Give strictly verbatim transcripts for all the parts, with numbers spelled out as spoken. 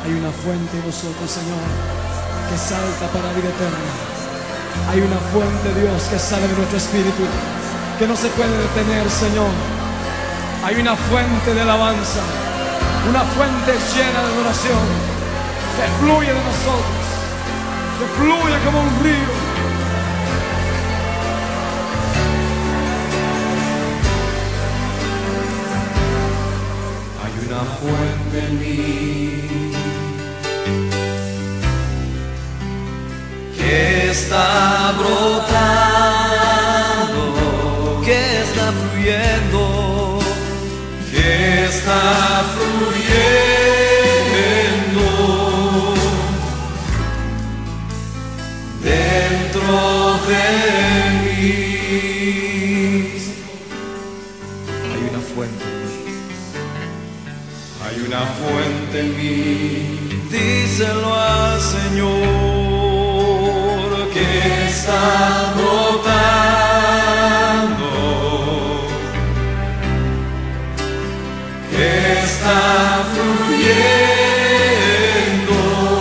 Hay una fuente en nosotros, Señor, que salta para la vida eterna. Hay una fuente, Dios, que sale de nuestro espíritu, que no se puede detener, Señor. Hay una fuente de alabanza, una fuente llena de adoración, que fluye de nosotros, que fluye como un río. Hay una fuente en mí que está brotando, que está fluyendo, que está fluyendo dentro de mí. Hay una fuente en mí, hay una fuente en mí. Díselo al Señor que está brotando, que está fluyendo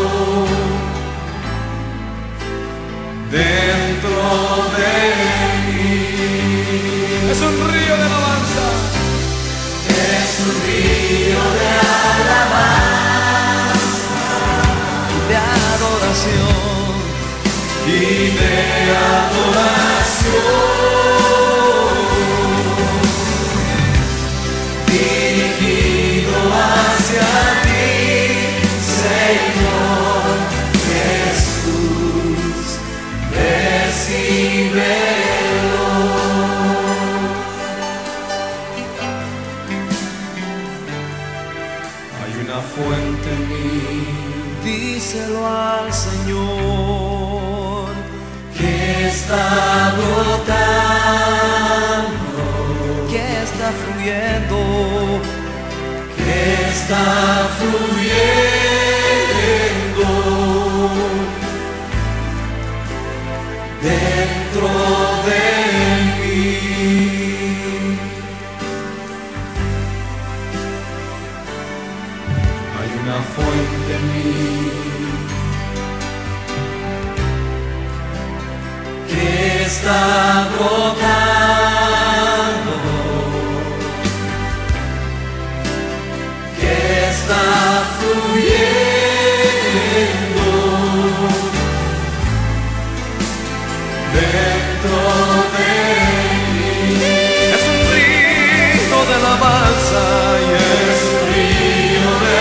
dentro de mí. Es un río de alabanza, es un río de alabanza, de adoración y de adoración, dirigido hacia ti, Señor Jesús, recíbelo. Hay una fuente en mí, díselo al Señor, que está brotando, que está fluyendo, que está fluyendo dentro de mí. Hay una fuente en mí que está brotando, que está fluyendo dentro de mí. Es un río de alabanza y es un río de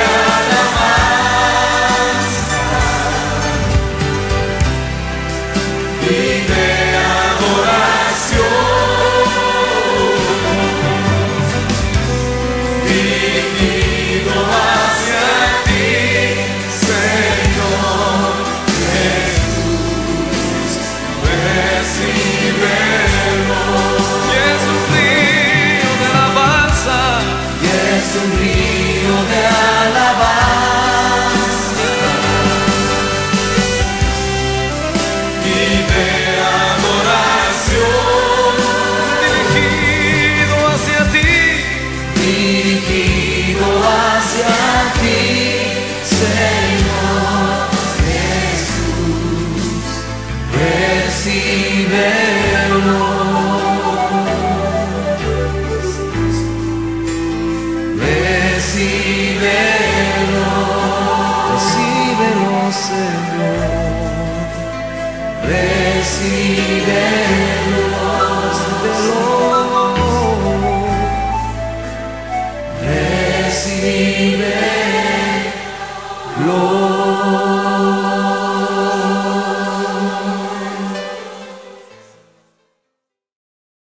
alabanza y de adoración, dirigido hacia ti, Señor Jesús, recíbelo. Y es un río de alabanza, y es un río de alabanza y de adoración, dirigido hacia ti, dirigido hacia ti, Señor Jesús, recíbelo. Recíbelo, recíbelo, Señor, recíbelo, recíbelo, recíbelo.